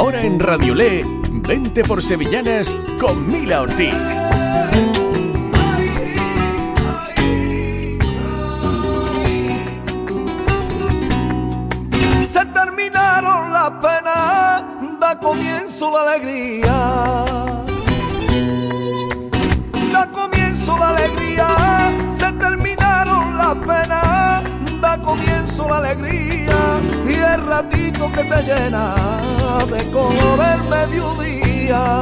Ahora en Radiolé, vente por Sevillanas con Mila Ortiz. Se terminaron las penas, da comienzo la alegría. Da comienzo la alegría, se terminaron las penas, da comienzo la alegría. Y el ratito que te llena de color el mediodía.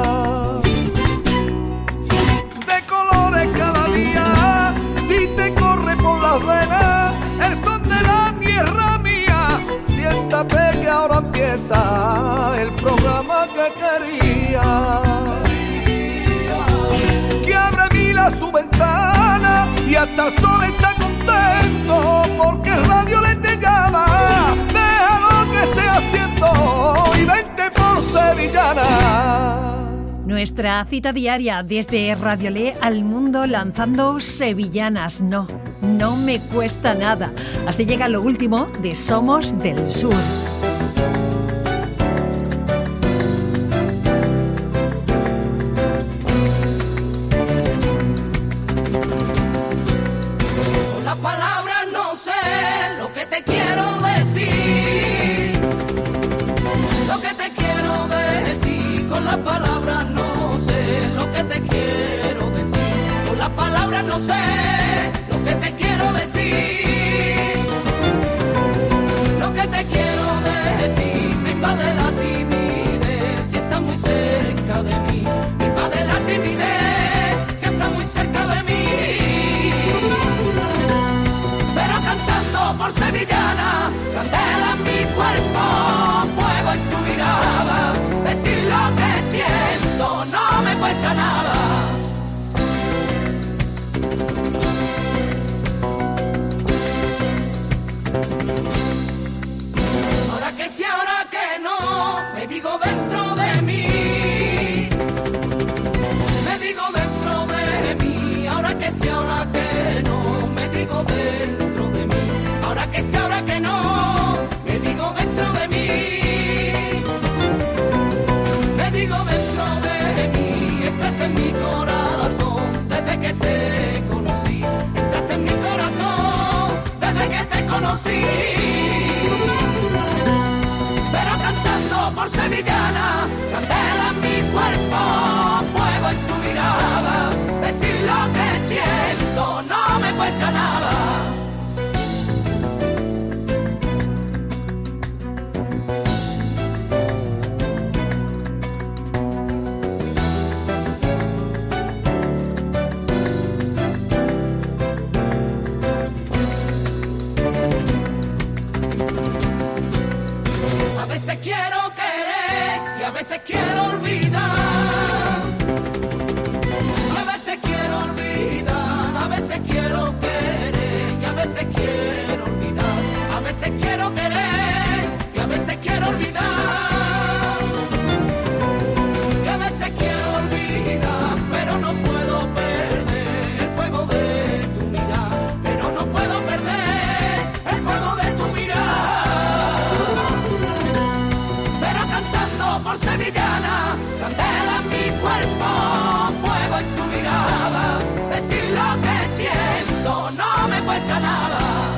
De colores cada día, si te corre por las venas el son de la tierra mía. Siéntate que ahora empieza el programa que quería. Que abre Mila su ventana y hasta el sol está contento porque Radio Le te llama. Deja lo que esté haciendo y vente por Sevillana. Nuestra cita diaria desde Radiolé al mundo lanzando sevillanas. No me cuesta nada. Así llega lo último de Somos del Sur. Con las palabras no sé lo que te quiero decir. Lo que te quiero decir. Con las palabras no sé lo que te quiero decir. Con las palabras no sé lo que te quiero decir. Lo que te quiero decir me invade la timidez si estás muy cerca de mí. Me invade la timidez si estás muy cerca de mí. Pero cantando por sevillana, candela en mi cuerpo, fuego en tu mirada. Decir lo que siento no me cuesta nada. Ahora que sí, ahora que no, me digo dentro de mí. Me digo dentro de mí. Ahora que sí, ahora que no, me digo dentro de mí. Ahora que sí, ahora que no, me digo dentro de mí. Me digo dentro de mí. Entraste en mi corazón desde que te conocí. Entraste en mi corazón desde que te conocí. Pero cantando por sevillana, candela en mi cuerpo, fuego en tu mirada. Decir lo que siento no me cuesta nada. A veces quiero querer y a veces quiero olvidar. A veces quiero olvidar, a veces quiero querer y a veces quiero olvidar. A veces quiero querer y a veces quiero olvidar. Y a veces quiero olvidar, pero no puedo perder el fuego de tu mirar. Pero no puedo perder el fuego de tu mirar. Por sevillana, candela en mi cuerpo, fuego en tu mirada. Decir lo que siento no me cuesta nada.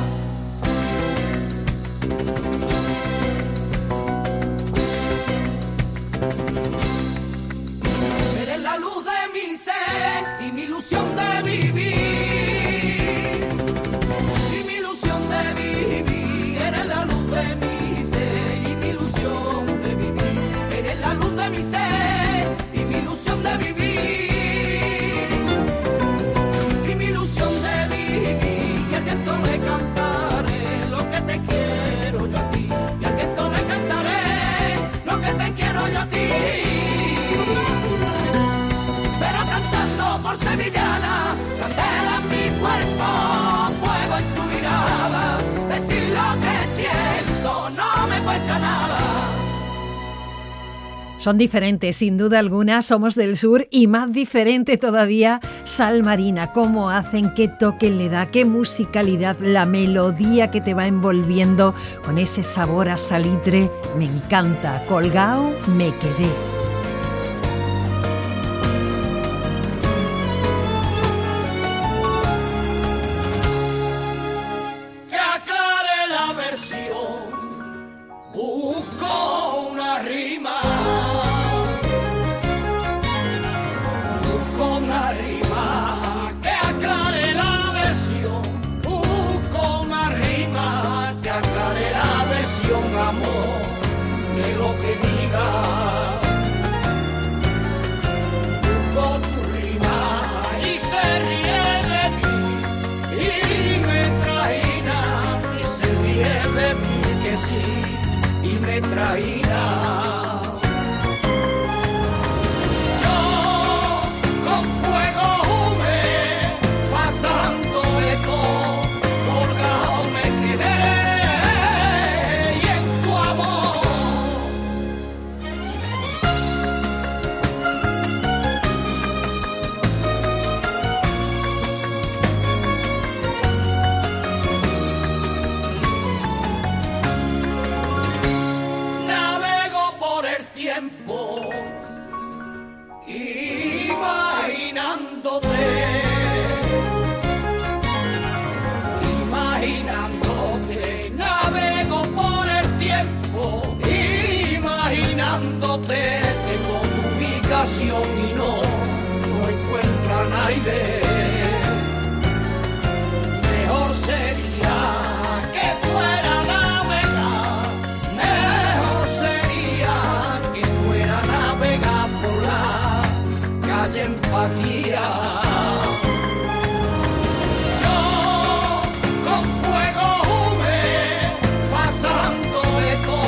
Eres la luz de mi ser y mi ilusión de vivir. Y mi ilusión de vivir. Eres la luz de mi ser y mi ilusión de vivir. Eres la luz de mi ser y mi ilusión de vivir. Y mi ilusión de vivir. Y al viento le cantaré lo que te quiero yo a ti. Y al viento le cantaré lo que te quiero yo a ti. Pero cantando por sevillana, canté Son diferentes, sin duda alguna, Somos del Sur, y más diferente todavía Sal Marina. Cómo hacen, qué toque le da, qué musicalidad, la melodía que te va envolviendo con ese sabor a salitre. Me encanta. Colgao me quedé. Que aclare la versión, busco una rima. Amor de lo que diga, busco tu rima y se ríe de mí y me trajina, y se ríe de mí que sí y me trajina. Yo con fuego jugué, pasando eco, colgado me quedé. Tengo tu ubicación y no encuentro a nadie. Mejor sería que fuera a navegar, mejor sería que fuera a navegar por la calle Empatía. Yo con fuego jugué, pasando eco.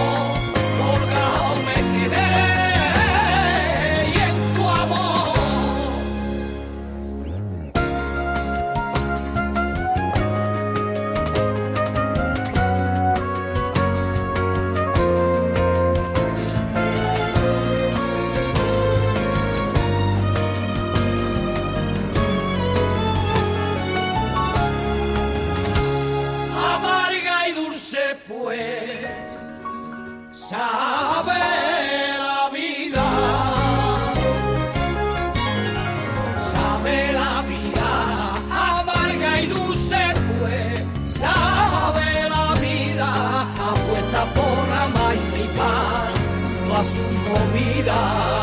Su movida,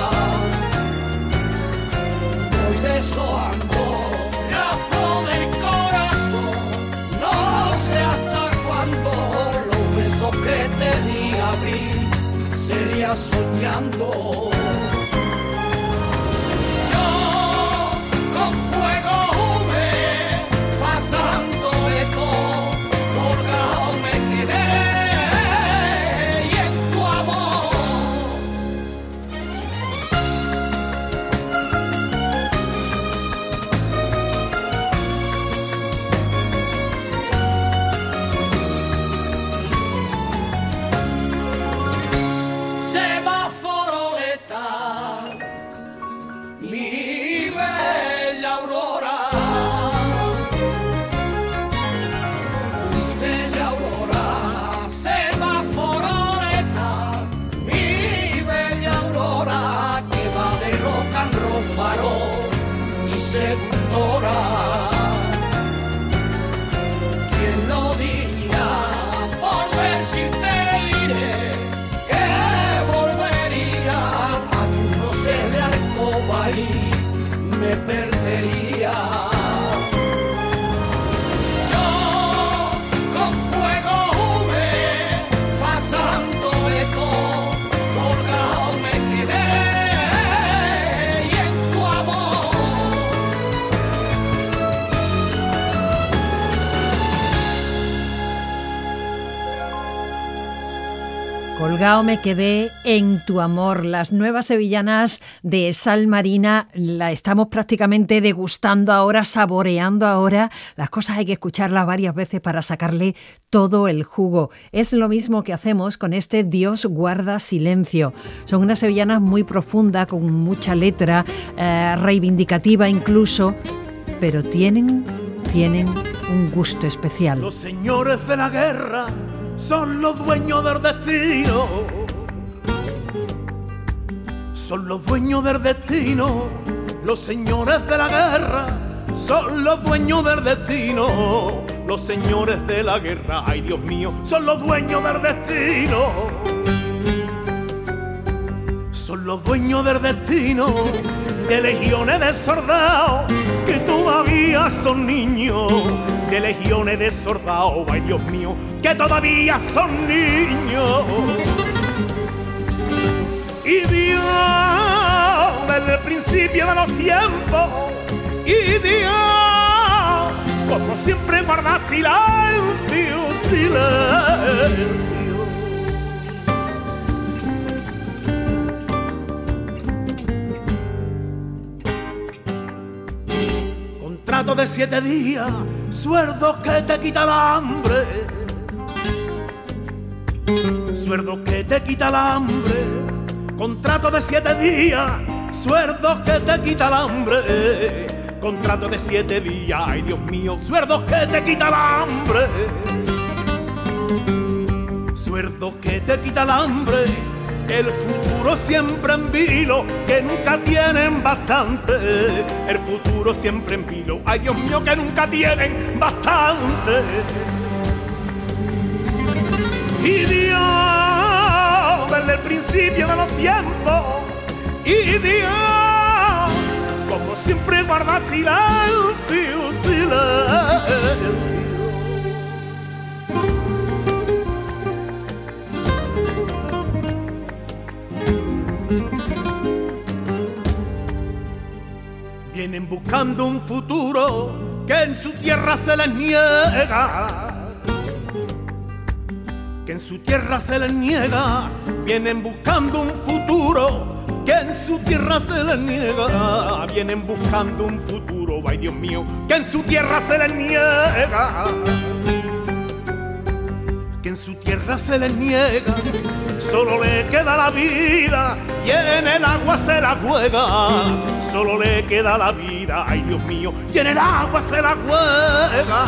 voy deshojando la flor del corazón, no sé hasta cuándo los besos que te di abrir sería soñando. Yo con fuego jugué, pasando eco, colgado me quedé. Segundora, ¿quién lo diría? Por decirte diré que volvería a tu no sé de alcoba y me perdería. Yo con fuego jugué, pasando eco, colgado me quedé. Colgado me quedé en tu amor. Las nuevas sevillanas de Sal Marina la estamos prácticamente degustando ahora, saboreando ahora. Las cosas hay que escucharlas varias veces para sacarle todo el jugo. Es lo mismo que hacemos con este Dios guarda silencio. Son unas sevillanas muy profundas, con mucha letra, reivindicativa incluso, pero tienen un gusto especial. Los señores de la guerra son los dueños del destino, son los dueños del destino. Los señores de la guerra son los dueños del destino. Los señores de la guerra, ay Dios mío, son los dueños del destino. Son los dueños del destino, de legiones de soldados que todavía son niños, de legiones de soldados, ay Dios mío, que todavía son niños. Y Dios, desde el principio de los tiempos, y Dios, como siempre guarda silencio, silencio. Contrato de 7 días, sueldo que te quita el hambre, sueldo que te quita el hambre. Contrato de 7 días, sueldo que te quita el hambre. Contrato de 7 días, ay Dios mío, sueldo que te quita el hambre. Sueldo que te quita el hambre. El futuro siempre en vilo, que nunca tienen bastante. El futuro siempre en vilo, ay Dios mío, que nunca tienen bastante. Y Dios, desde el principio de los tiempos, y Dios, como siempre guarda silencio, silencio. Vienen buscando un futuro que en su tierra se les niega, que en su tierra se les niega. Vienen buscando un futuro que en su tierra se les niega. Vienen buscando un futuro, ay Dios mío, que en su tierra se les niega, que en su tierra se les niega. Solo le queda la vida y en el agua se la juega. Solo le queda la vida, ay Dios mío, y en el agua se la juega.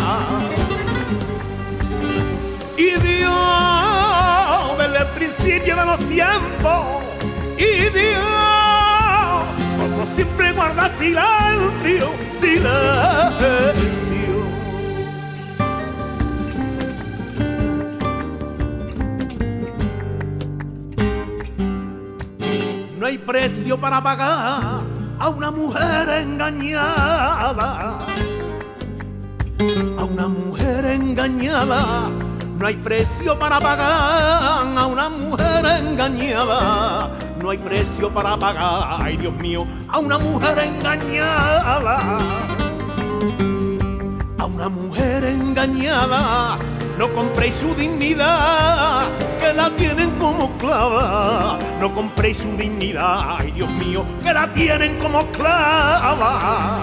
Y Dios, desde el principio de los tiempos, y Dios, como siempre guarda silencio, silencio. No hay precio para pagar a una mujer engañada, a una mujer engañada. No hay precio para pagar a una mujer engañada. No hay precio para pagar, ay Dios mío, a una mujer engañada. A una mujer engañada. No compréis su dignidad, que la tienen como clava. No compréis su dignidad, ay Dios mío, que la tienen como clava.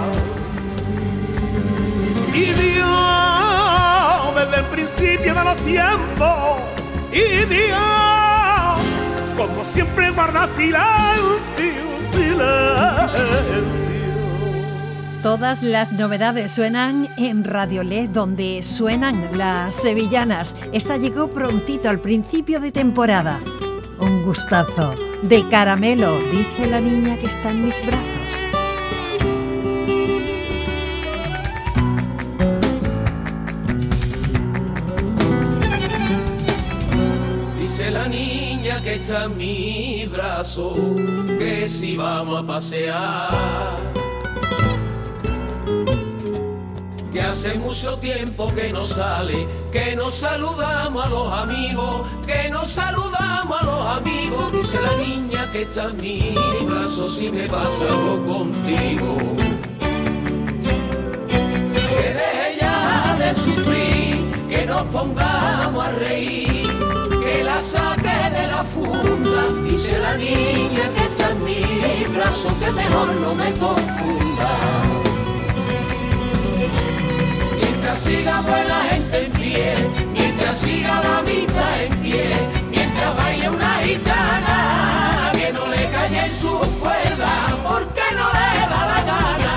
Y Dios, desde el principio de los tiempos, y Dios, como siempre guarda silencio, silencio. Todas las novedades suenan en Radiolé, donde suenan las sevillanas. Esta llegó prontito al principio de temporada. Un gustazo. De caramelo, dice la niña que está en mis brazos. Dice la niña que está en mis brazos, que si vamos a pasear, que hace mucho tiempo que no sale, que nos saludamos a los amigos, que nos saludamos a los amigos. Dice la niña que está en mi brazo, si me pasa algo contigo, que deje ya de sufrir, que nos pongamos a reír, que la saque de la funda. Dice la niña que está en mi brazo que mejor no me confunda. Mientras siga buena gente en pie, mientras siga la mitad en pie, mientras baile una gitana, que no le calle en sus cuerdas, porque no le da la gana.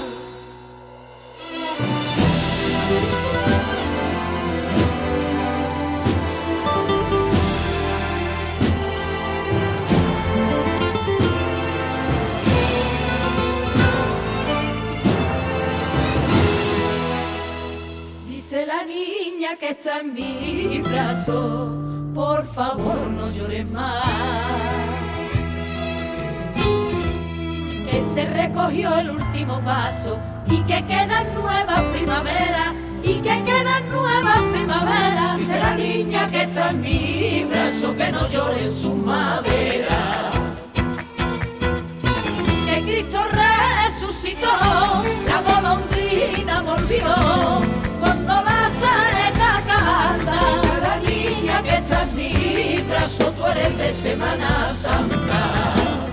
Dice la niña que está en mi brazo, por favor no llores más, que se recogió el último paso y que quedan nuevas primaveras, y que quedan nuevas primaveras. Dice la niña que está en mi brazo, que no llore en su madera, que Cristo resucitó, la golondrina volvió cuando la saeta canta. Dice la niña que está en mi brazo, tú eres de Semana Santa.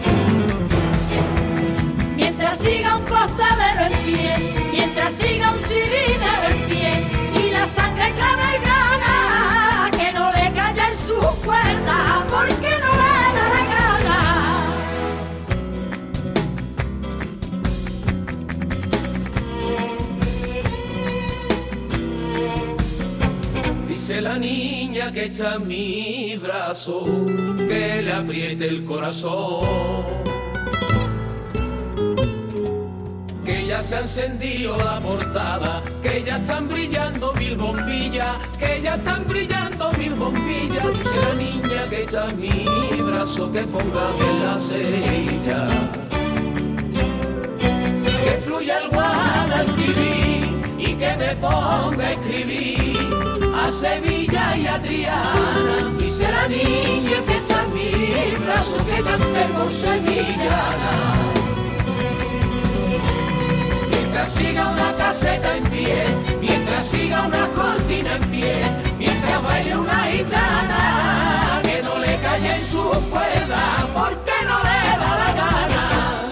Mientras siga un costalero en pie, mientras siga un cirinero en pie, y la sangre clavergana, que no le calla en sus cuerdas, porque no le da la gana. Dice la niña que está en mi brazo, que le apriete el corazón, que ya se ha encendido la portada, que ya están brillando 1000 bombillas, que ya están brillando 1000 bombillas. Dice la niña que está en mi brazo, que ponga bien la cerilla, que fluya el Guadalquivir y que me ponga a escribir a Sevilla y a Triana. Dice la niña que está en mi brazo, que cantemos sevillana. Mientras siga una caseta en pie, mientras siga una cortina en pie, mientras baile una gitana, que no le calle en sus cuerdas, porque no le da la gana.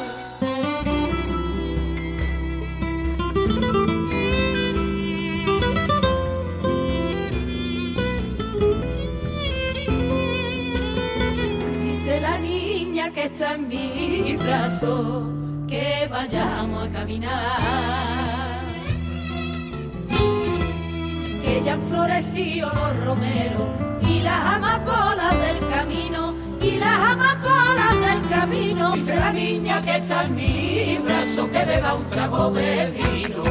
Dice la niña que está en mi brazo, que vayamos a caminar, que ya han florecido los romeros y las amapolas del camino, y las amapolas del camino. Dice la niña que está en mi brazo, que beba un trago de vino,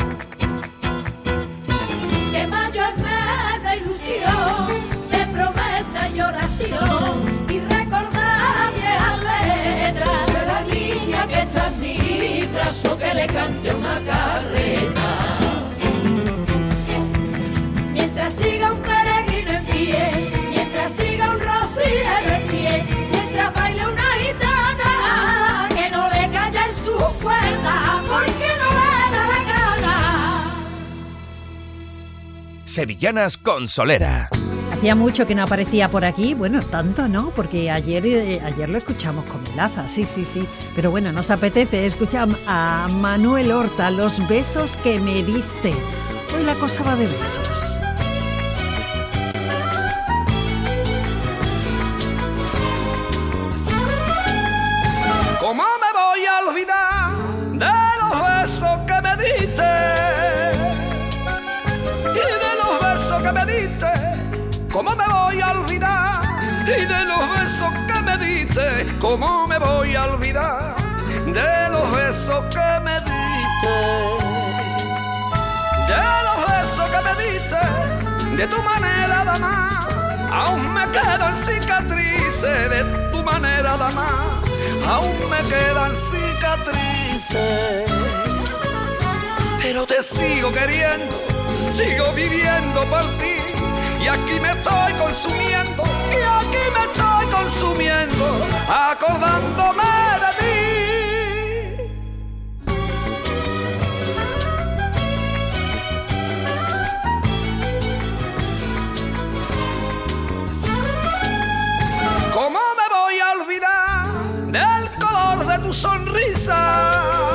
que mayo es mes de ilusión, de promesa y oración, y recordar viejas letras. Dice la niña que está en mi brazo, que le cante una carreta. Mientras siga un peregrino en pie, mientras siga un rociero en pie, mientras baile una gitana, que no le calla en sus cuerdas, porque no le da la gana. Sevillanas con Solera. Hacía mucho que no aparecía por aquí, bueno, tanto no, porque ayer lo escuchamos con Melaza, sí, pero bueno, nos apetece escuchar a Manuel Horta, Los besos que me diste. Hoy la cosa va de besos. ¿Cómo me voy a olvidar de los besos que me diste? Y de los besos que me diste, ¿cómo me voy a olvidar? Y de los besos que me diste, ¿cómo me voy a olvidar? De los besos que me diste, de los besos que me diste, de tu manera de amar, aún me quedan cicatrices de tu manera de amar, aún me quedan cicatrices. Pero te sigo queriendo, sigo viviendo por ti, y aquí me estoy consumiendo, y aquí me estoy consumiendo, acordándome de ti. del color de tu sonrisa,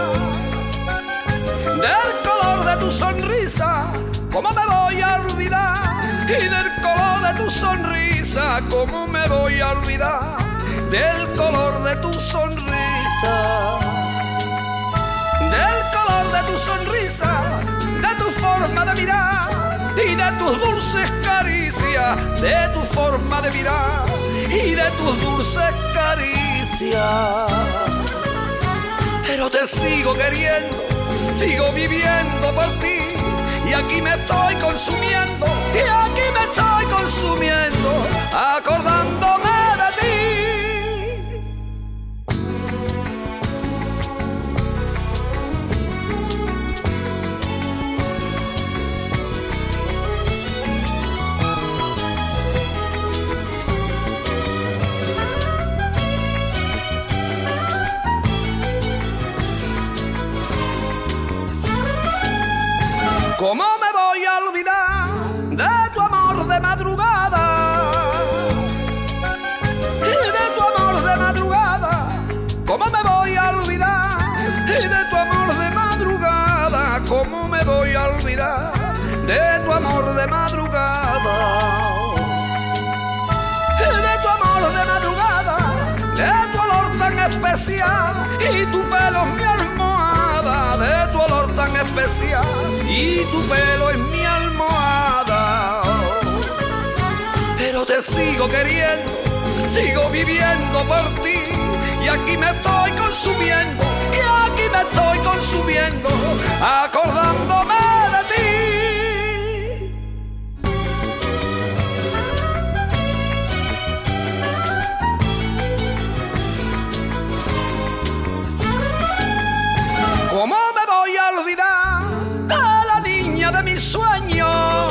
del color de tu sonrisa, ¿cómo me voy a olvidar? Y del color de tu sonrisa, ¿cómo me voy a olvidar? Del color de tu sonrisa, del color de tu sonrisa, de tu forma de mirar y de tus dulces caricias, de tu forma de mirar y de tus dulces caricias. Pero te sigo queriendo, sigo viviendo por ti, y aquí me estoy consumiendo, y aquí me estoy consumiendo, acordándome de ti. ¿Cómo me voy a olvidar de tu amor de madrugada? Y de tu amor de madrugada, ¿cómo me voy a olvidar? Y de tu amor de madrugada, ¿cómo me voy a olvidar? De tu amor de madrugada, de tu amor de madrugada, de tu olor tan especial y tu pelo en mi almohada, de tu olor tan especial y tu pelo en mi almohada. Pero te sigo queriendo, sigo viviendo por ti, y aquí me estoy consumiendo, y aquí me estoy consumiendo, acordándome de ti. ¿Cómo me voy a olvidar de la niña de mis sueños?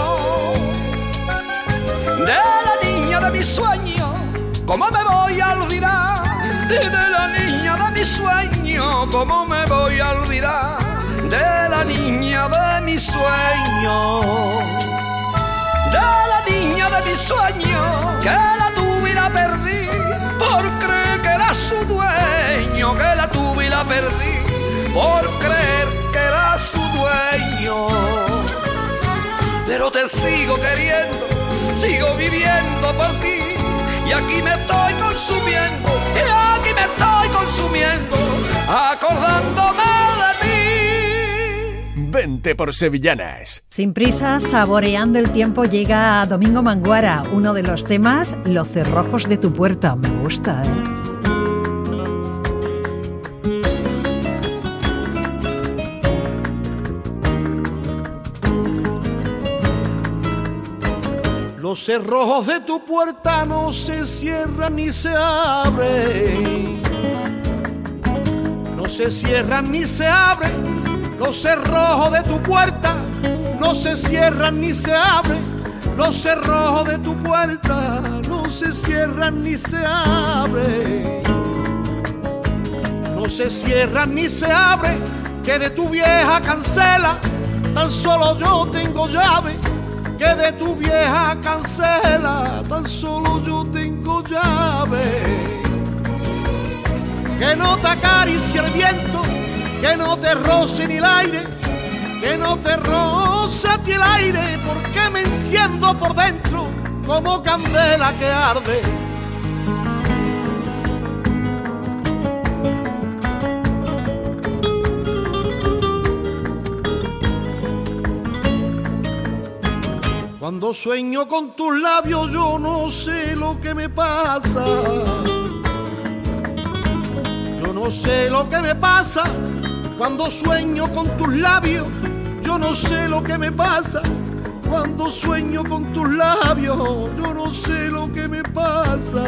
De la niña de mis sueños, ¿cómo me voy a olvidar? De la niña de mis sueños, ¿cómo me voy a olvidar? De la niña de mis sueños, de la niña de mis sueños, que la tuve y la perdí por creer que era su dueño, que la tuve y la perdí por creer que era su dueño. Pero te sigo queriendo, sigo viviendo por ti, y aquí me estoy consumiendo, y aquí me estoy consumiendo, acordándome de ti. Vente por Sevillanas. Sin prisa, saboreando el tiempo, llega Domingo Manguara, uno de los temas, Los cerrojos de tu puerta. Me gusta, ¿eh? Los cerrojos de tu puerta no se cierran ni se abren, no se cierran ni se abren. Los cerrojos de tu puerta no se cierran ni se abren. Los cerrojos de tu puerta no se cierran ni se abren. No se cierran ni se abren, que de tu vieja cancela tan solo yo tengo llave. Que de tu vieja cancela tan solo yo tengo llave. Que no te acaricie el viento, que no te roce ni el aire, que no te roce a ti el aire, porque me enciendo por dentro como candela que arde. Cuando sueño con tus labios yo no sé lo que me pasa. Yo no sé lo que me pasa. Cuando sueño con tus labios yo no sé lo que me pasa. Cuando sueño con tus labios yo no sé lo que me pasa.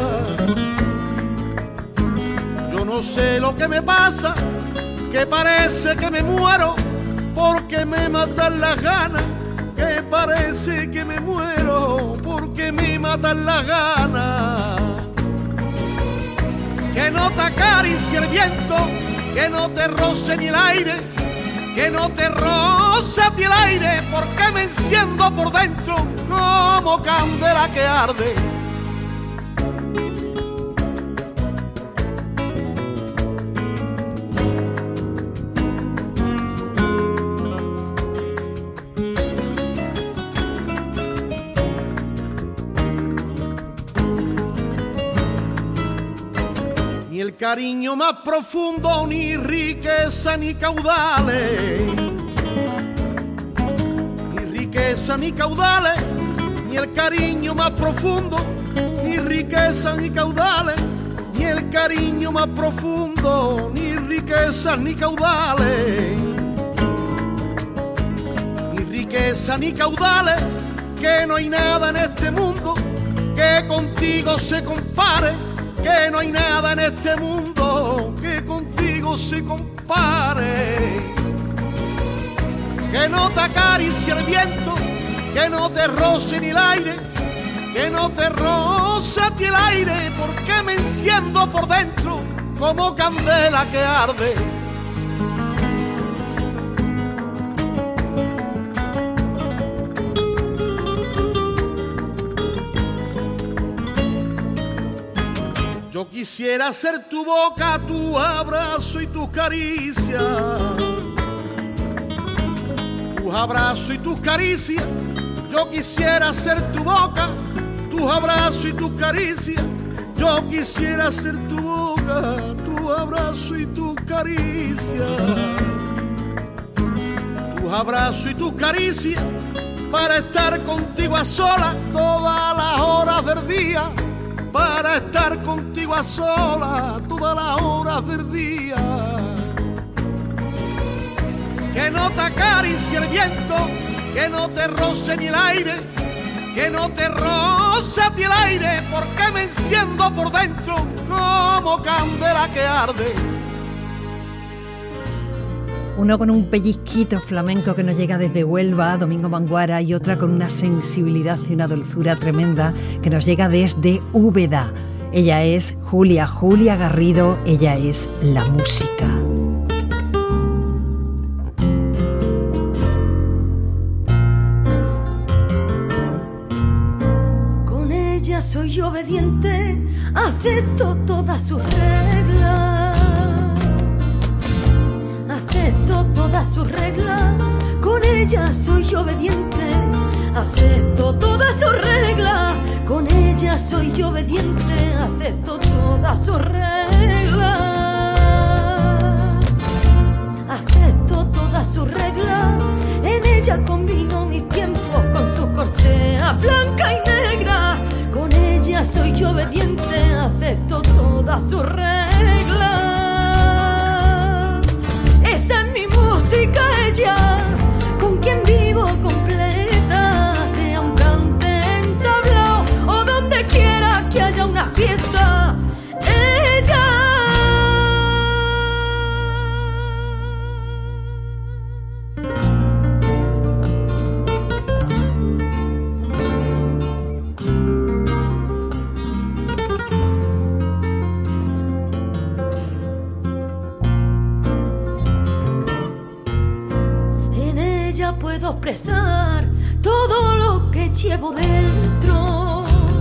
Yo no sé lo que me pasa, que parece que me muero porque me matan las ganas. Que parece que me muero porque me matan las ganas. Que no te acaricie el viento, que no te roce ni el aire, que no te roce a ti el aire, porque me enciendo por dentro como candela que arde. cariño más profundo, ni riqueza ni caudales, ni riqueza ni caudales, ni el cariño más profundo, ni riqueza ni caudales, ni el cariño más profundo, ni riqueza ni caudales, ni riqueza ni caudales, que no hay nada en este mundo que contigo se compare, que no hay nada en este mundo que contigo se compare, que no te acaricie el viento, que no te roce ni el aire, que no te roce a ti el aire, porque me enciendo por dentro como candela que arde. Yo quisiera ser tu boca, tu abrazo y tus caricias, tus abrazos y tus caricias. Yo quisiera ser tu boca, tus abrazos y tus caricias. Yo quisiera ser tu boca, tu abrazo y tus caricias, tus abrazos y tus caricias, para estar contigo a solas todas las horas del día, para estar contigo a solas todas las horas del día. Que no te acaricie el viento, que no te roce ni el aire, que no te roce a ti el aire, porque me enciendo por dentro como candela que arde. Uno con un pellizquito flamenco que nos llega desde Huelva, Domingo Manguara, y otra con una sensibilidad y una dulzura tremenda que nos llega desde Úbeda. Ella es Julia Garrido, ella es la música. Con ella soy obediente, acepto todas sus reglas. Acepto todas sus reglas, con ella soy obediente. Acepto todas sus reglas, con ella soy obediente. Acepto todas sus reglas. Acepto todas sus reglas, en ella combino mis tiempos con sus corcheas blanca y negra. Con ella soy obediente, acepto todas sus reglas. Esa es mi música, ella, con quien vivo completa, sea un cante en tablao o donde quiera que haya una fiesta. Ella. Puedo expresar todo lo que llevo dentro,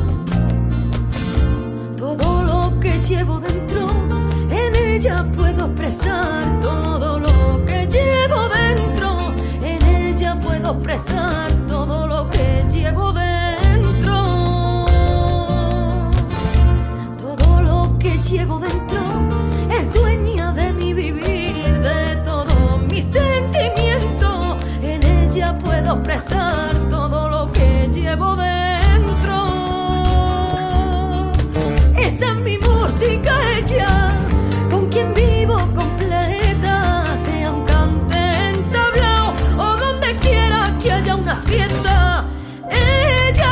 todo lo que llevo dentro. En ella puedo expresar todo lo que llevo dentro. En ella puedo expresar todo lo que llevo dentro. Todo lo que llevo dentro es dueña de mi vivir, de todos mis sentimientos. Puedo expresar todo lo que llevo dentro. Esa es mi música, ella, con quien vivo completa, sea un cante en tablao o donde quiera que haya una fiesta. Ella.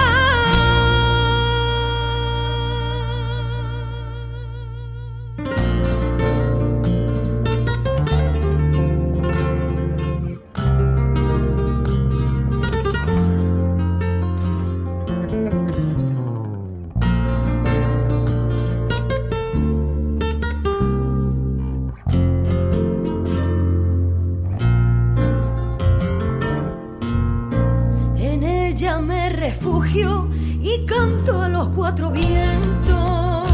Refugio y canto a los cuatro vientos,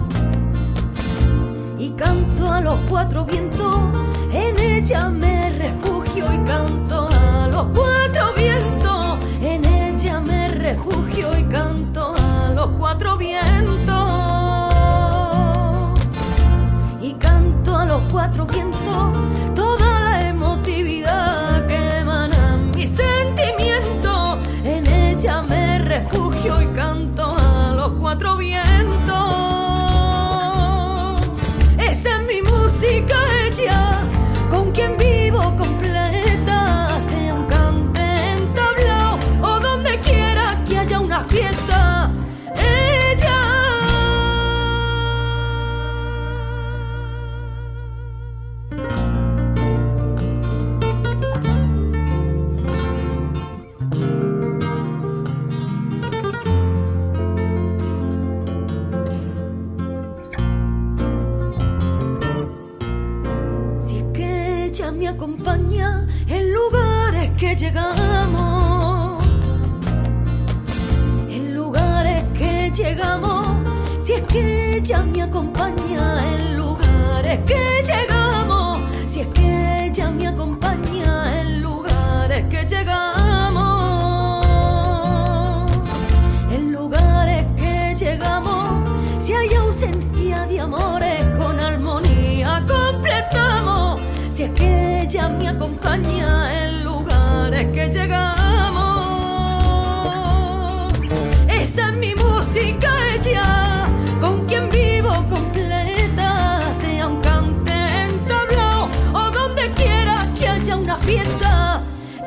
y canto a los cuatro vientos. En ella me refugio y canto a los cuatro vientos. En ella me refugio y canto a los cuatro vientos. cuatro vientos, toda la emotividad que emanan mis sentimientos. En ella me refugio y canto a los cuatro vientos. Esa es mi música hecha, con quien vivo completa, sea un cante en tablao o donde quiera que haya una fiesta. Me acompaña en lugares que llegamos, en lugares que llegamos. Si es que ella me acompaña en lugares que llegamos, si es que ella me acompaña en lugares que llegamos, en lugares que llegamos. Si hay ausencia de amores, con armonía completamos. Si es que ella me acompaña en lugares que llegamos. Esa es mi música ella, con quien vivo completa, sea un cante en tablao o donde quiera que haya una fiesta.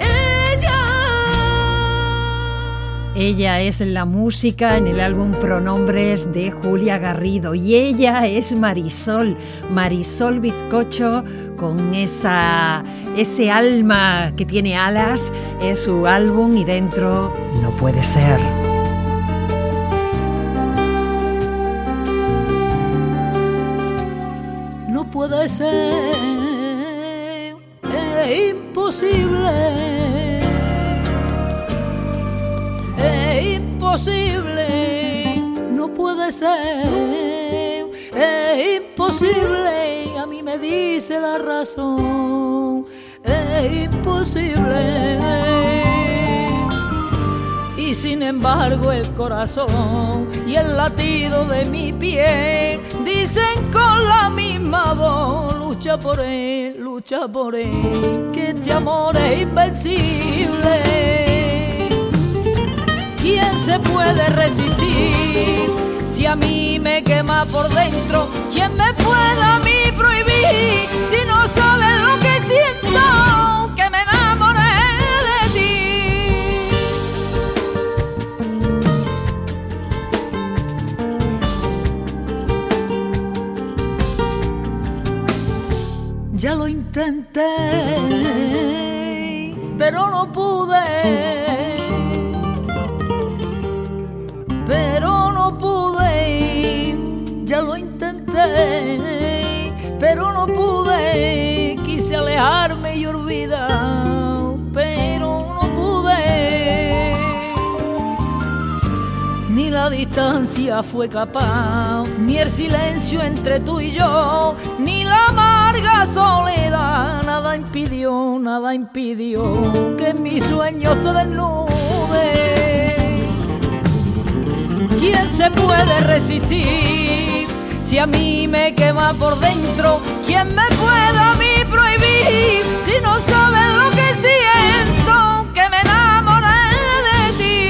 Ella es la música en el álbum Pronombres de Julia Garrido y ella es Marisol Bizcocho, con ese alma que tiene alas. Es su álbum y dentro No puede ser. No puede ser, es imposible. Es imposible, no puede ser, es imposible, a mí me dice la razón, es imposible. Y sin embargo el corazón y el latido de mi piel dicen con la misma voz: lucha por él, que este amor es invencible. ¿Quién se puede resistir si a mí me quema por dentro? ¿Quién me puede a mí prohibir si no sabes lo que siento? Que me enamoré de ti. Ya lo intenté, pero no pude. Pero no pude, ya lo intenté, pero no pude. Quise alejarme y olvidar, pero no pude. Ni la distancia fue capaz, ni el silencio entre tú y yo, ni la amarga soledad. Nada impidió que en mis sueños te desnude. ¿Quién se puede resistir si a mí me quema por dentro? ¿Quién me puede a mí prohibir si no sabes lo que siento? Que me enamoré de ti.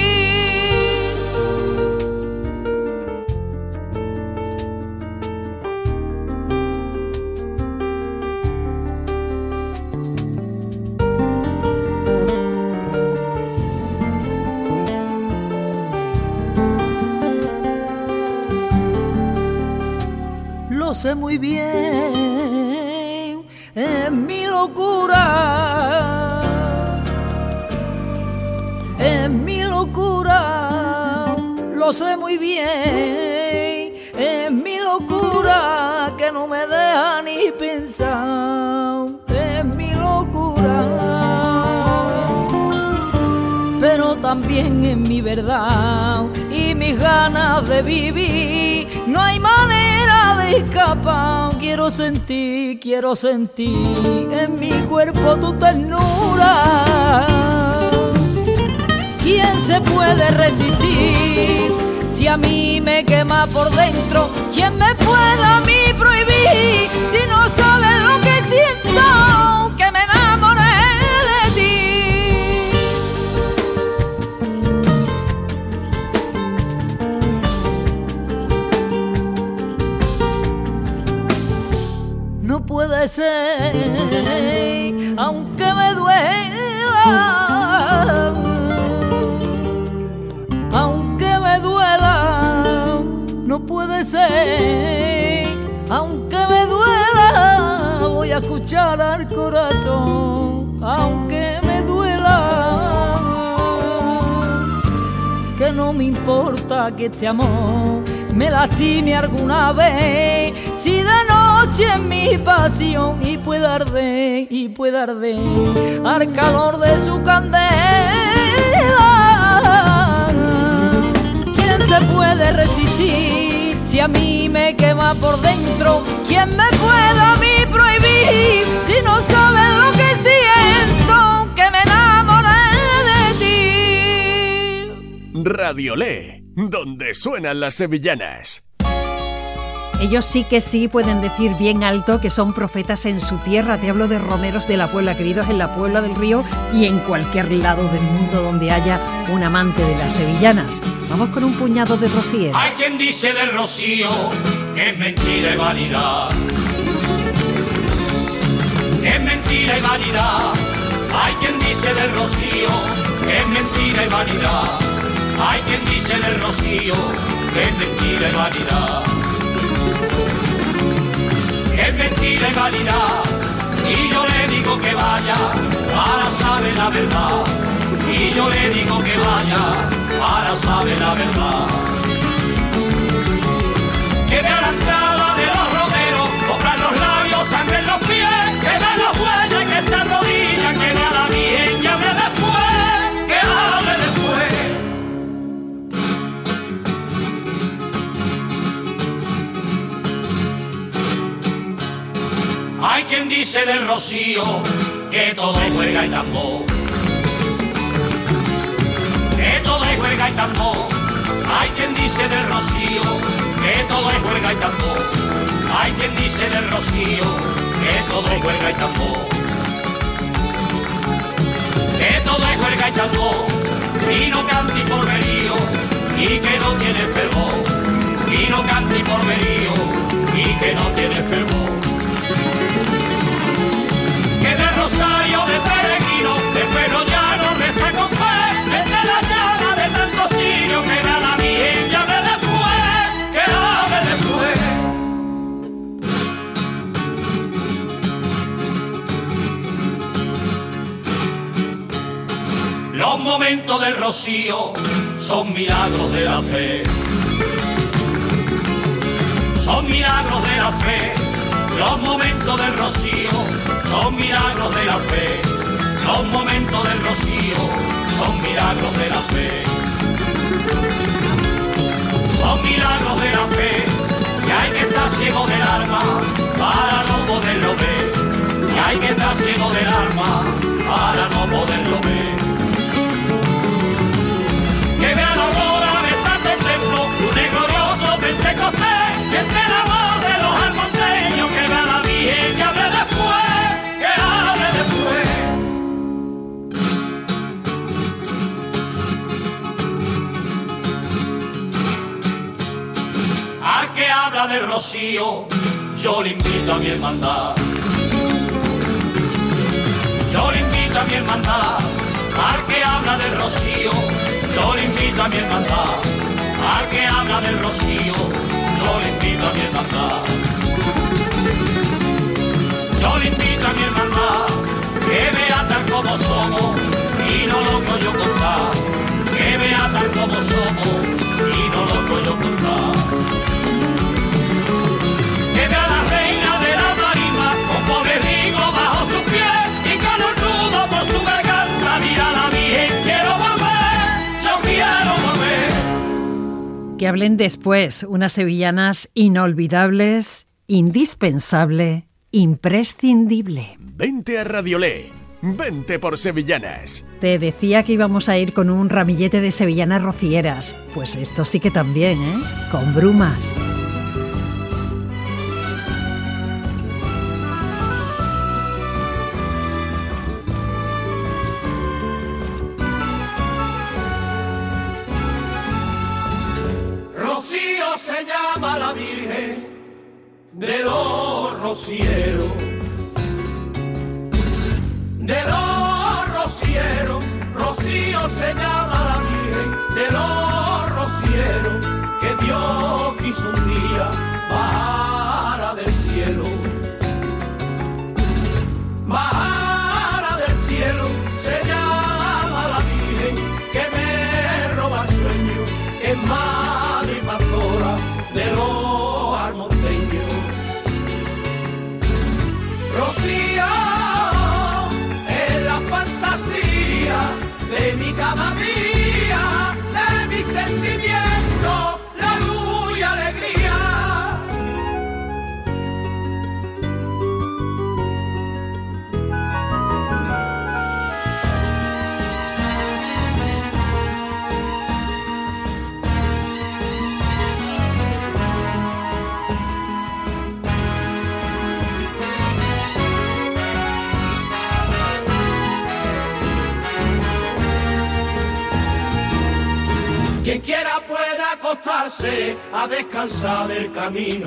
Lo sé muy bien, es mi locura, es mi locura. Lo sé muy bien, es mi locura que no me deja ni pensar. Es mi locura, pero también es mi verdad y mis ganas de vivir. No hay manera de escapar. Quiero sentir en mi cuerpo tu ternura. ¿Quién se puede resistir si a mí me quema por dentro? ¿Quién me puede a mí prohibir si no sabes lo que puede ser, aunque me duela, aunque me duela, no puede ser, aunque me duela, voy a escuchar al corazón, aunque me duela, que no me importa que este amor me lastime alguna vez, si de noche es mi pasión y pueda arder al calor de su candela. ¿Quién se puede resistir si a mí me quema por dentro? ¿Quién me puede a mí prohibir si no sabes lo que siento, que me enamoré de ti? Radiolé, donde suenan las sevillanas. Ellos sí que sí pueden decir bien alto que son profetas en su tierra. Te hablo de romeros de la Puebla, queridos en la Puebla del Río y en cualquier lado del mundo donde haya un amante de las sevillanas. Vamos con un puñado de rocieras. Hay quien dice del rocío que es mentira y vanidad, que es mentira y vanidad. Hay quien dice del rocío que es mentira y vanidad. Hay quien dice del rocío que es mentira y vanidad, que es mentira y vanidad. Y yo le digo que vaya, para saber la verdad. Y yo le digo que vaya, para saber la verdad. Que vea la entrada de los romeros, comprar los labios, sangre en los pies, que vea los bueyes que se arrodillan, que vea la Virgen y hable después, que hable después. Hay quien dice del rocío que todo es juega y tambor, que todo es juega y tambor. Hay quien dice del rocío que todo es juega y tambor. Hay quien dice del rocío que todo es juega y tambor, que todo es juega y tambor. Vino canti por verío y que no tiene fervor. Vino canti por verío y que no tiene fervor. Que de rosario de peregrino, de pelo llano reza con fe, desde la llana de tanto sirio, que vea la Virgen y hable después, que hable después. Los momentos del rocío son milagros de la fe, son milagros de la fe. Los momentos del rocío son milagros de la fe. Los momentos del rocío son milagros de la fe. Son milagros de la fe, que hay que estar ciego del alma para no poderlo ver. Que hay que estar ciego del alma para no poderlo ver. Que vea la aurora de Santo Templo, un glorioso Pentecostés, que entre la voz de los almonteños, que vea la Virgen y hable después, que hable después. Al que habla del rocío, yo le invito a mi hermandad. Yo le invito a mi hermandad. Al que habla del rocío, yo le invito a mi hermandad. Al que habla del rocío, yo le invito a mi hermandad. Yo le invito a mi hermandad, que vea tal como somos y no lo que yo contar. Que vea tal como somos y no lo que yo contar. Que vea la reina de la marisma con pobre Rigo bajo sus pies y con un nudo por su garganta. Mira la Virgen, quiero volver, yo quiero volver. Que hablen después, unas sevillanas inolvidables, indispensable, imprescindible. Vente a Radiolé, vente por sevillanas. Te decía que íbamos a ir con un ramillete de sevillanas rocieras. Pues esto sí que también, ¿eh? Con brumas. Rocío se llama la Virgen de los rocieros, Rocío se llama la Virgen de los rocieros, que Dios quiso un día bajara del cielo. Bajara del cielo se llama la Virgen que me roba el sueño, que es madre y pastora de los armonteños. Rocío es la fantasía de mi cada día, de mi sentimiento, la luz y alegría. Quien quiera puede acostarse a descansar del camino,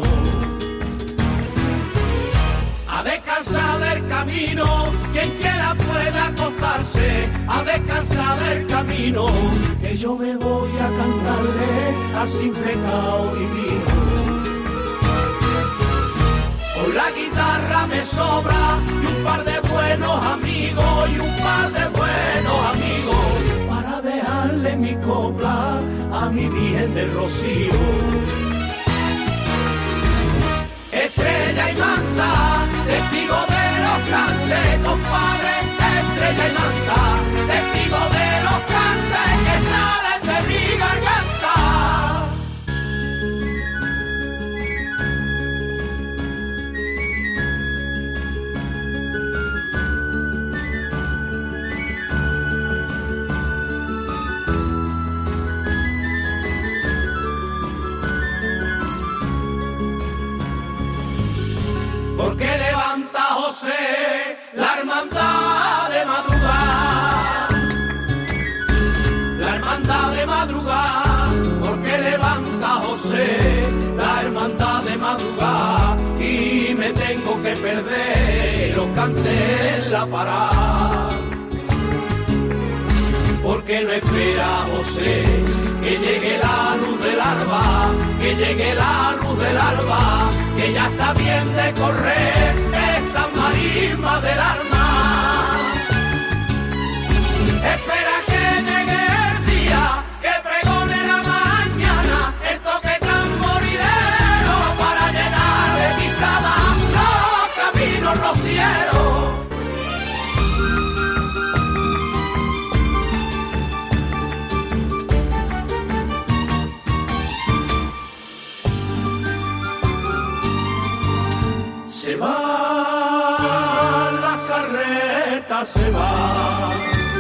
a descansar del camino. Quien quiera puede acostarse a descansar del camino, que yo me voy a cantarle al sin pecado divino. Con la guitarra me sobra y un par de buenos amigos, y un par de buenos amigos, para dejarle mi copla a mi Virgen del Rocío. Estrella y manta, testigo de los cantes, compadre. Estrella y manta, testigo de los cantes que salen de mi garganta. Porque levanta José la hermandad de madrugada, la hermandad de madrugada. Porque levanta José la hermandad de madrugada, y me tengo que perder los cantes en la parada. Porque no espera José que llegue la luz del alba, que llegue la luz del alba, que ya está bien de correr esa marisma del alma. Espera que llegue el día, que pregone la mañana, el toque tamborilero para llenar de pisada los caminos rocieros. Se van las carretas, se van,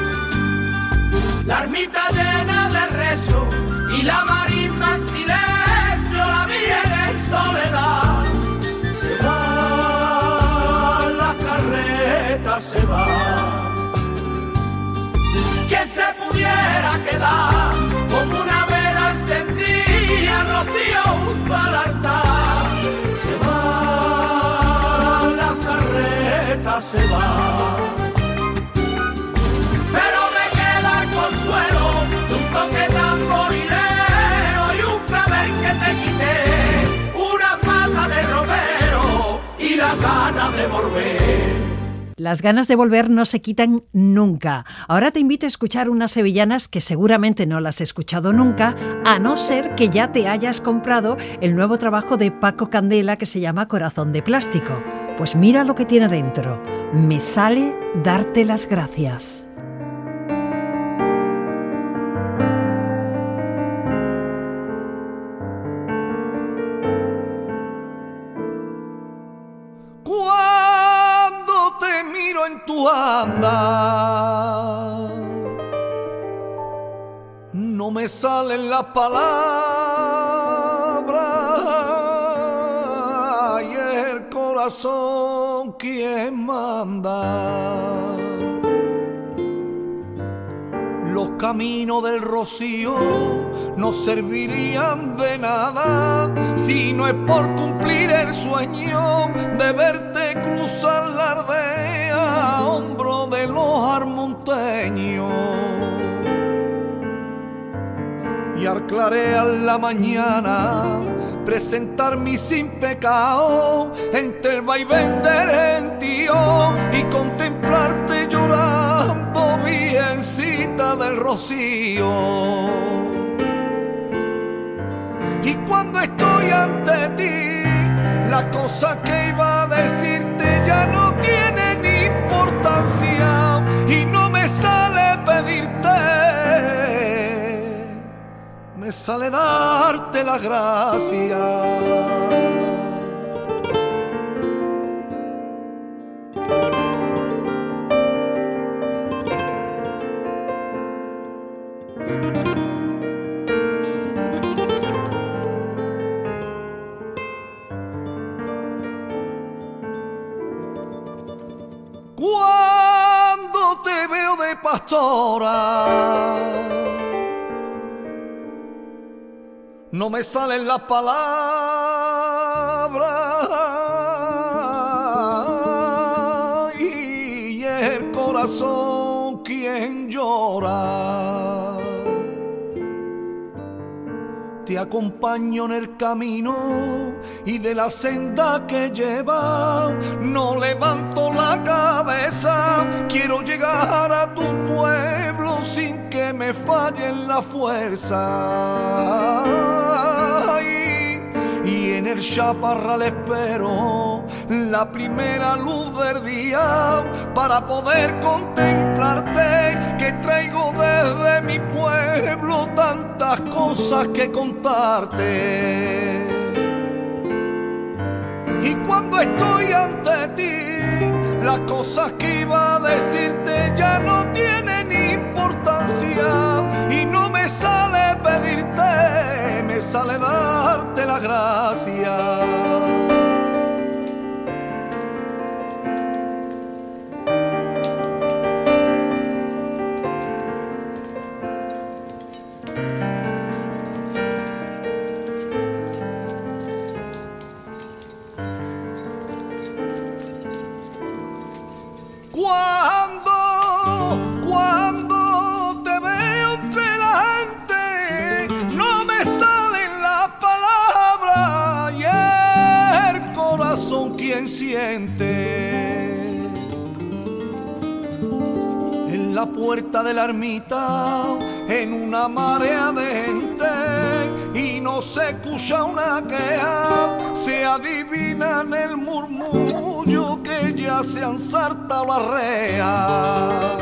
la ermita llena de rezo y la marisma en silencio, la Virgen en soledad. Se van las carretas, se van. Quien se pudiera quedar como una vela encendida, Rocío junto al altar. Se van, se va, pero me queda el consuelo de un toque tamborilero y un clavel que te quité, una pata de romero y las ganas de volver. Las ganas de volver no se quitan nunca. Ahora te invito a escuchar unas sevillanas que seguramente no las has escuchado nunca, a no ser que ya te hayas comprado el nuevo trabajo de Paco Candela que se llama Corazón de Plástico. Pues mira lo que tiene dentro. Me sale darte las gracias. Cuando te miro en tu andar, no me salen las palabras y el corazón quien manda. Los caminos del rocío no servirían de nada si no es por cumplir el sueño de verte cruzar la aldea a hombro de los armonteños. Y al clarear la mañana presentarme sin pecado entre el vaivén del gentío y contemplarte llorando, virgencita del rocío. Y cuando estoy ante ti, las cosas que iba a decirte ya no tienen importancia y no me sale pedirte, me sale darte las gracias. Cuando te veo de pastora, no me salen las palabras y el corazón quien llora. Te acompaño en el camino y de la senda que lleva no levanto la cabeza. Quiero llegar a tu pueblo sin que me fallen la fuerza. Y en el chaparral espero la primera luz del día para poder contemplarte, que traigo desde mi pueblo tantas cosas que contarte. Y cuando estoy ante ti, las cosas que iba a decirte ya no tienen importancia y no me sale pedirte, me sale darte las gracias. Cuando te veo entre la gente, no me salen las palabras y el corazón quien siente. En la puerta de la ermita, en una marea de gente, y no se escucha una queja, se adivina en el murmullo que ya se han saltado las reas.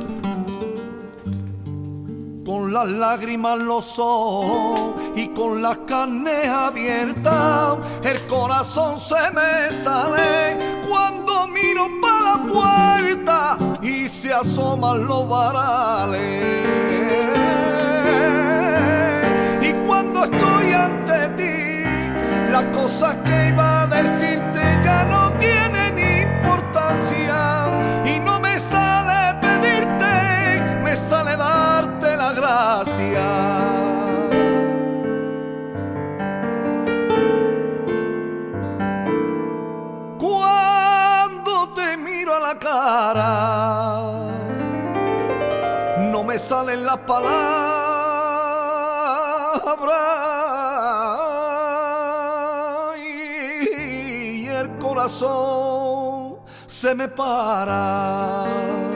Con las lágrimas en los ojos y con las carnes abiertas, el corazón se me sale cuando miro para la puerta y se asoman los varales. Y cuando estoy ante ti, las cosas que iba a decirte ya no tienen importancia y no me sale pedirte, me sale darte la gracia. Cuando te miro a la cara, no me salen las palabras y el corazón se me para.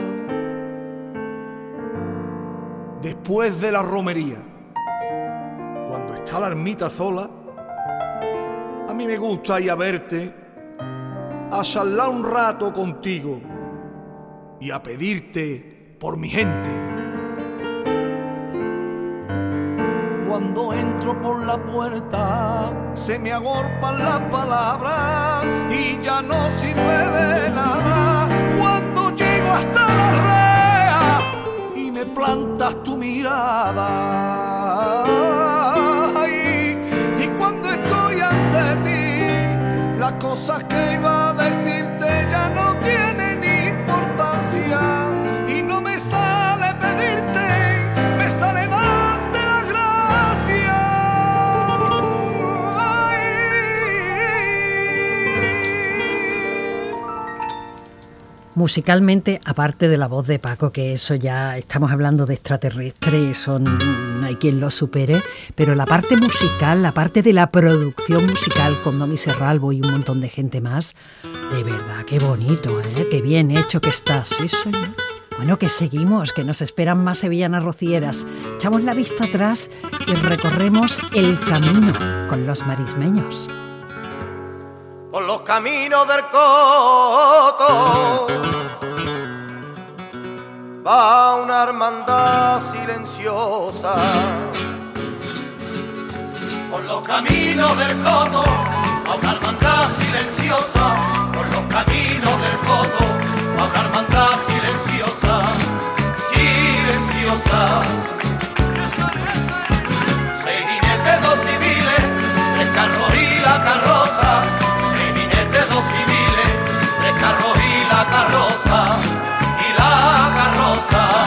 Después de la romería, cuando está la ermita sola, a mí me gusta ir a verte, a charlar un rato contigo y a pedirte por mi gente. Cuando entro por la puerta se me agolpan las palabras y ya no sirve de nada. Cuando llego hasta la rea y me plantas tu mirada, y cuando estoy ante ti, las cosas que iba a decirte ya no tienen importancia y no me sale pedirte, Musicalmente, aparte de la voz de Paco, que eso ya estamos hablando de extraterrestre, eso no hay quien lo supere, pero la parte musical, la parte de la producción musical con Domi Serralbo y un montón de gente más, de verdad, qué bonito, qué bien hecho que está, sí señor. Bueno, que seguimos, que nos esperan más sevillanas rocieras. Echamos la vista atrás y recorremos el camino con los marismeños. Por los caminos del Coto va una hermandad silenciosa. Por los caminos del Coto va una hermandad silenciosa. Por los caminos del Coto va una hermandad silenciosa, silenciosa. 6 jinetes, 2 civiles, 3 carros y la carroza. 6 jinetes, 2 civiles, 3 carros y la carroza. Y la carroza.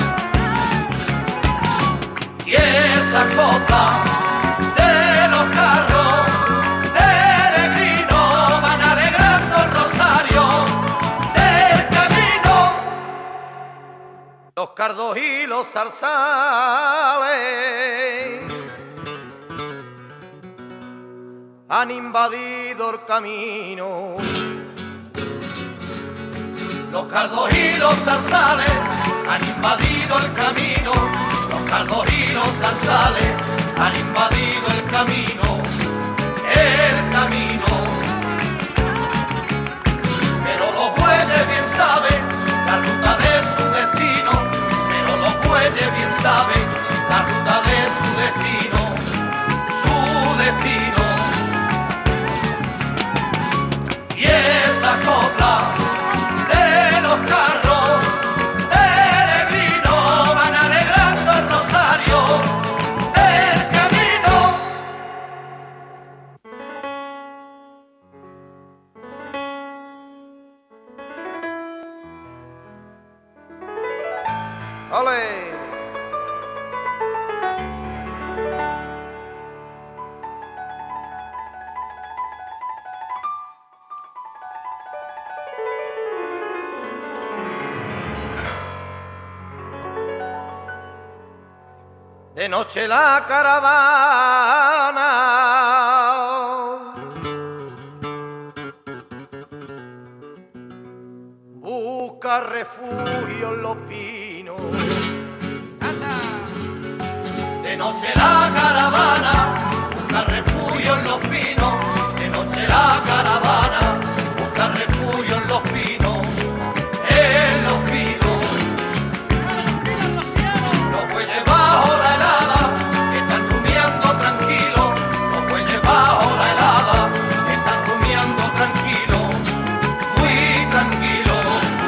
Y esa copla de los carros peregrinos van alegrando el rosario del camino. Los cardos y los zarzales han invadido el camino. Los cardos y los zarzales han invadido el camino. Los cardos y los zarzales han invadido el camino. El camino. Pero los bueyes bien saben la ruta de su destino. Pero los bueyes bien saben la ruta de su destino. Su destino. Y esa copla de los carros peregrinos van alegrando el rosario del camino. ¡Ole! De noche la caravana busca refugio en los pinos. De noche la caravana busca refugio en los pinos. De noche la caravana busca refugio en los pinos. En los pinos. Los bueyes bajo la helada que están rumiando tranquilos. Los bueyes bajo la helada que están rumiando tranquilos. Muy tranquilos.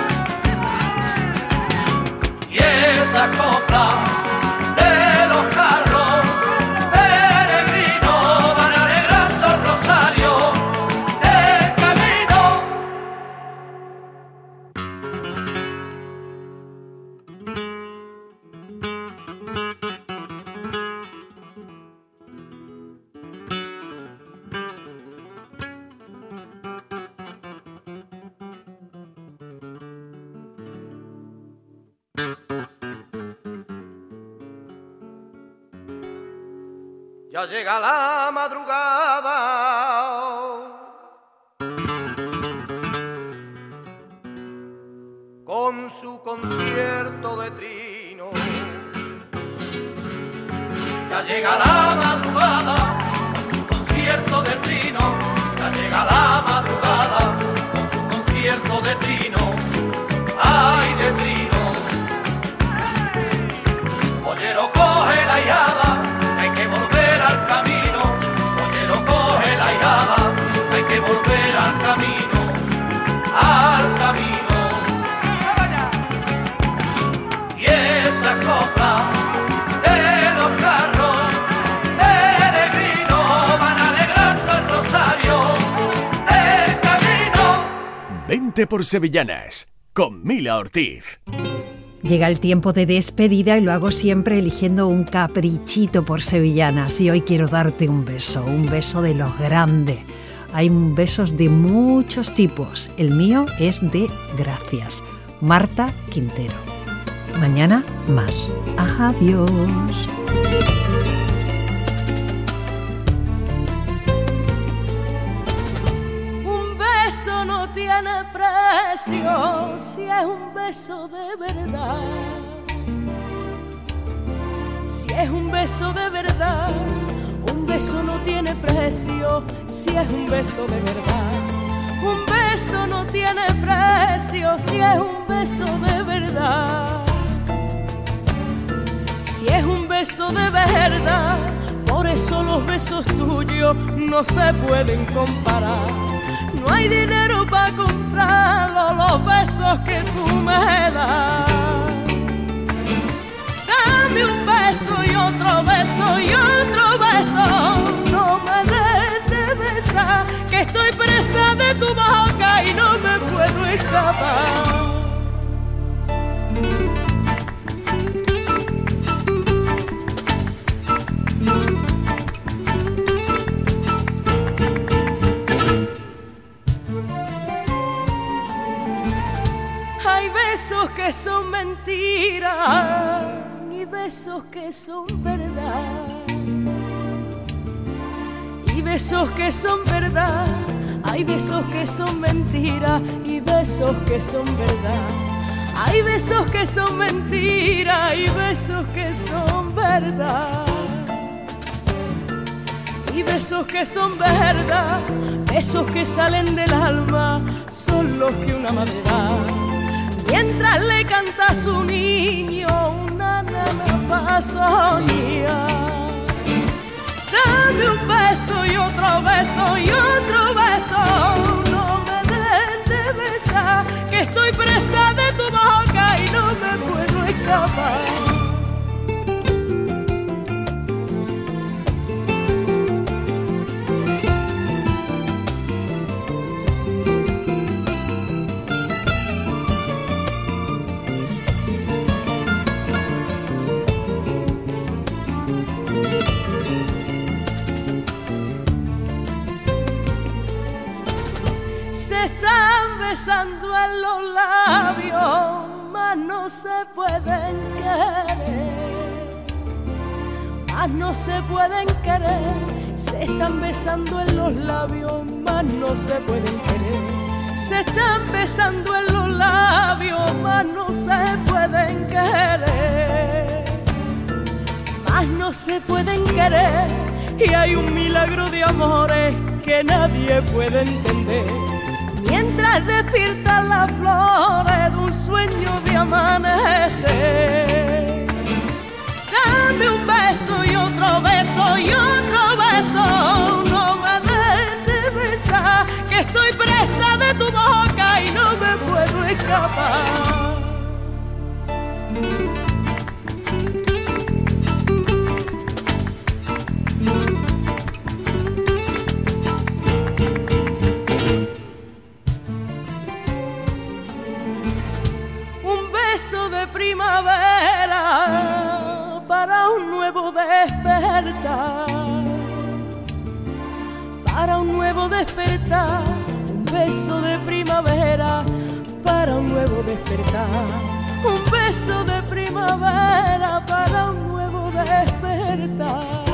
Y esa copla de los carros peregrinos van alegrando el rosario del camino. Ya llega la madrugada con su concierto de trino. Ya llega la madrugada con su concierto de trino. Ya llega la madrugada con su concierto de trino. Ay, de trino. Pollero coge la hijada, hay que volver al camino. Pollero coge la hijada, hay que volver al camino. Al camino. Y esa copla de los carros peregrinos van alegrando el rosario del camino. Vente por Sevillanas con Mila Ortiz. Llega el tiempo de despedida y lo hago siempre eligiendo un caprichito por sevillanas. Y hoy quiero darte un beso de los grandes. Hay besos de muchos tipos. El mío es de gracias. Marta Quintero. Mañana más. Adiós. Un beso no tiene precio si es un beso de verdad. Si es un beso de verdad, un beso no tiene precio si es un beso de verdad. Un beso no tiene precio si es un beso de verdad. Si es un beso de verdad, por eso los besos tuyos no se pueden comparar. No hay dinero para comprarlo, los besos que tú me das. Dame un beso y otro beso y otro beso. No me dejes de besar, que estoy presa de tu boca y no me puedo escapar. Hay besos que son mentiras y besos que son verdad. Y besos que son verdad, hay besos que son mentiras y besos que son verdad. Hay besos que son mentiras y besos que son verdad. Y besos que son verdad, besos que salen del alma, son los que una madre da. Mientras le canta a su niño una nana pa' soñar. Dame un beso y otro beso y otro beso. No me dejes de besar, que estoy presa de tu boca y no me puedo escapar. Besando en los labios, mas no se pueden querer, mas no se pueden querer. Se están besando en los labios, mas no se pueden querer. Se están besando en los labios, mas no se pueden querer, mas no se pueden querer. Y hay un milagro de amores que nadie puede entender. Mientras despiertan las flores de un sueño de amanecer. Dame un beso y otro beso y otro beso. No me dejes de besar, que estoy presa de tu boca y no me puedo escapar. De primavera para un nuevo despertar, para un nuevo despertar. Un beso de primavera para un nuevo despertar. Un beso de primavera para un nuevo despertar,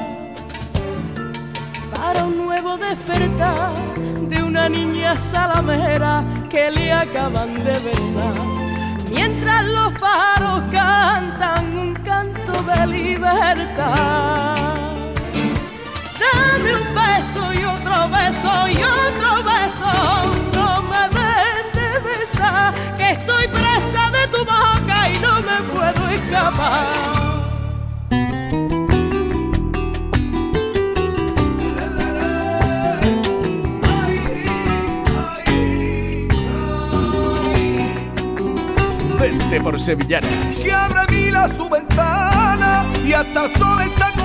para un nuevo despertar de una niña salamera que le acaban de besar. Mientras los pájaros cantan un canto de libertad. Dame un beso y otro beso y otro beso. No me dejes de besar, que estoy presa de tu boca y no me puedo escapar. Vente por Sevillana. Se abre a mí su ventana y hasta el sol está